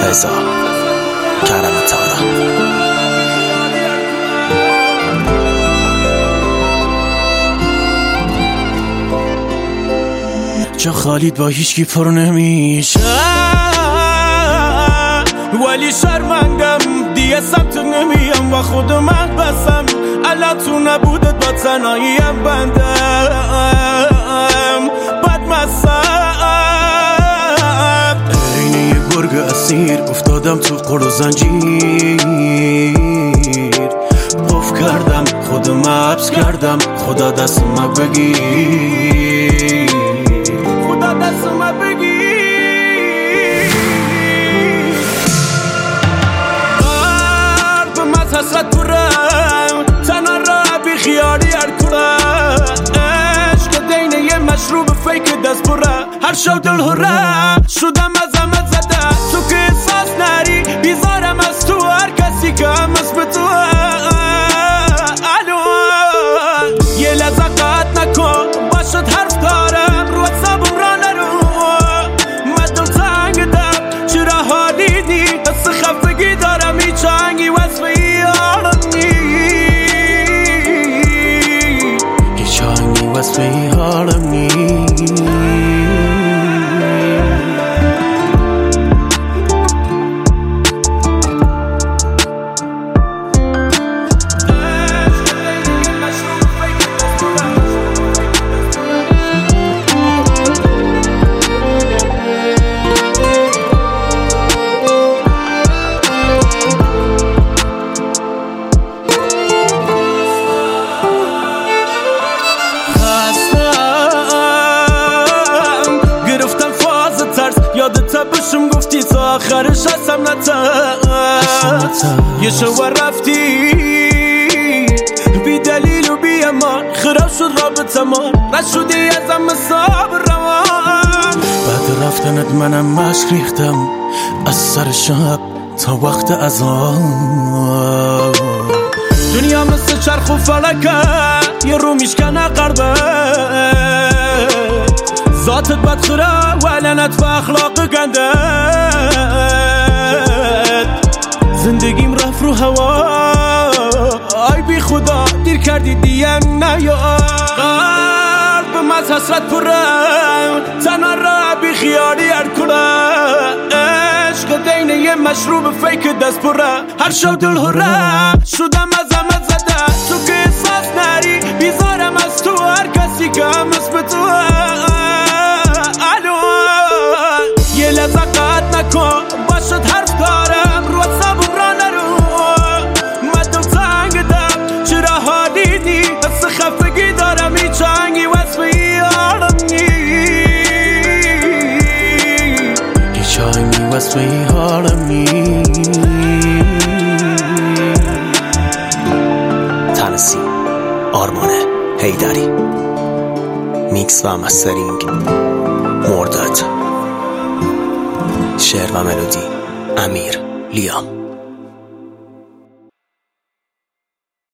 رضا کرم تعالی. جا خالید با هیچکی پر نمیشه، ولی شرمندم دیگه سمت نمیم و خودم بسم. الان تو نبودت با تنهاییم بندم بدمستم. عین یه گرگ اسیر افتادم تو قل و زنجیر، پف کردم خودم حبس کردم. خدا دست ما بگیر، خدا دست ما بگیر. قلب من حسرت پرم، تنها را بی خیالی هر کنم. عشق دینه یه مشروب فیک دست پره، هر شو دل هره شدم از همه زده. تو که احساس نری بیزارم از تو، هر کسی که هم از به تو. یه لحظه قطع نکن باشد حرف دارم، رو حسابم را نرو. من دل تنگدم چرا حالی نی، دست خفگی دارم هیچ آهنگی وصفی حالم نی، هیچ آهنگی وصفی حالم نی. یادت بشم گفتی تا آخرش هستم نترس، یه شو رفتی بی دلیل و بی امان، خراب شد رابطه ما نشدی ازم حساب روان. بعد رفتنت منم مشک ریختم از سر شب تا وقت اذان. دنیا مثل چرخ و فلکه یه رو میشکنه قربه، ذاتت بدخوره و لعنت و اخلاق گندت. زندگیم رفت رو هوا، آی بی خدا دیر کردی دیم نیا. قلب من حسرت پرم، تنها را بی خیالی هر کنه. عشق دینه یه مشروب فیک دست پره، هر شو دل هره شدم از همه زده. تو که احساس نری بیزارم از تو، هر کسی که هم از به تو. یه لحظه قطع نکن باشد حرف دارم، رو حسابم را نرو. من دل تنگدم چرا حالی نی، دست خفگی دارم هیچ آهنگی وصفی حالم نی، هیچ آهنگی وصفی حالم نی. تنسی آرمان حیدری، میکس و مسترینگ مرداد، شعر و ملودی امیر لیام.